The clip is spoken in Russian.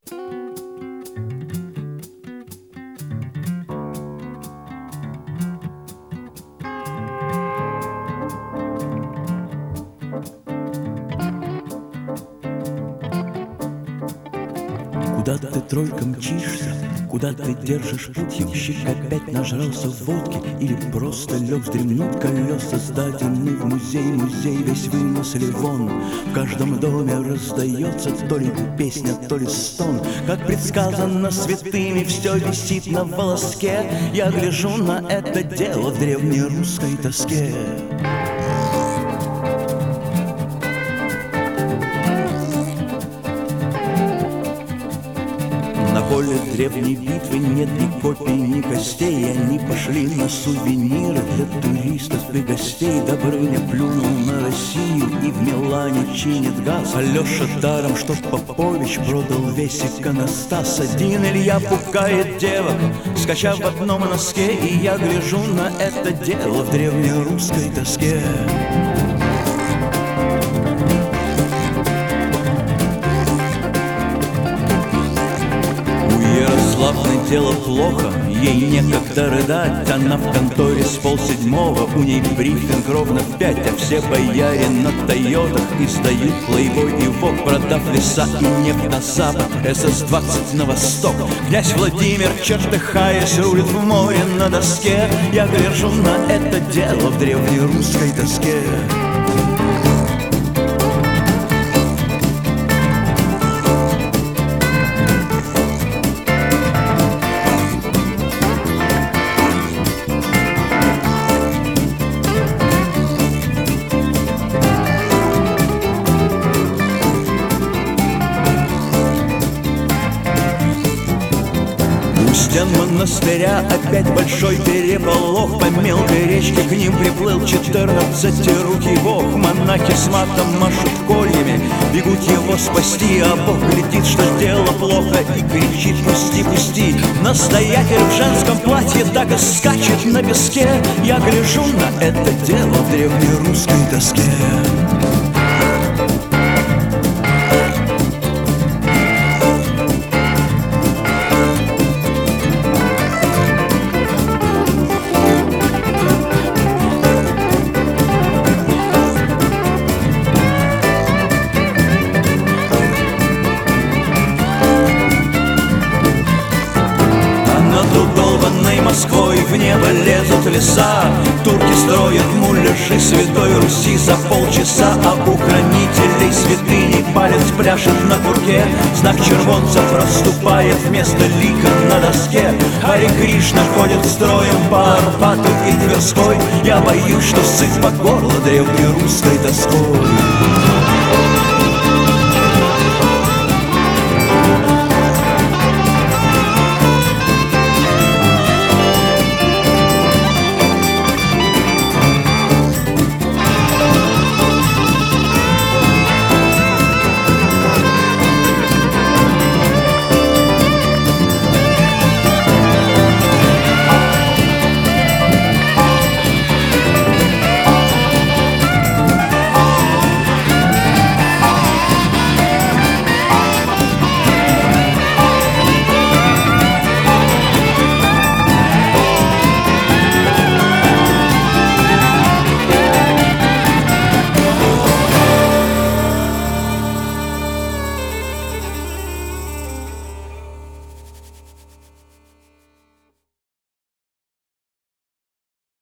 Куда ты, тройка, мчишься? Куда ты держишь путь? Ямщик опять нажрался водки или просто лег вздремнуть? Колеса сдадены в музей, музей весь вынесли вон. В каждом доме раздается то ли песня, то ли стон. Как предсказано святыми, все висит на волоске. Я гляжу на это дело в древнерусской тоске. На поле древней битвы нет ни копий, ни костей. Они пошли на сувениры для туристов и гостей. Добрыня плюнул на Россию и в Милане чинит газ. Алеша даром, что Попович продал весь иконостас. Один Илья пугает девок, скачав в одном носке. И я гляжу на это дело в древнерусской тоске. Славное дело плохо, ей некогда рыдать. Она в конторе с 6:30, у ней брифинг ровно в 5. А все бояре на Тойотах издают плейбой и вок. Продав леса и нефть на запад, СС-20 на восток. Князь Владимир, чертыхаясь, рулит в море на доске. Я гляжу на это дело в древнерусской тоске. У стен монастыря опять большой переполох. По мелкой речке к ним приплыл 14-рукий бог. Монахи с матом машут кольями, бегут его спасти. А бог глядит, что дело плохо, и кричит: пусти, пусти. Настоятель в женском платье так и скачет на песке. Я гляжу на это дело в древнерусской тоске. Москвой в небо лезут леса. Турки строят муляжи Святой Руси за полчаса. А у хранителей святыни палец пляшет на курке. Знак червонцев расступает вместо лика на доске. Харе Кришна ходит строем по Арбату и Тверской. Я боюсь, что сыт по горло древнерусской тоской.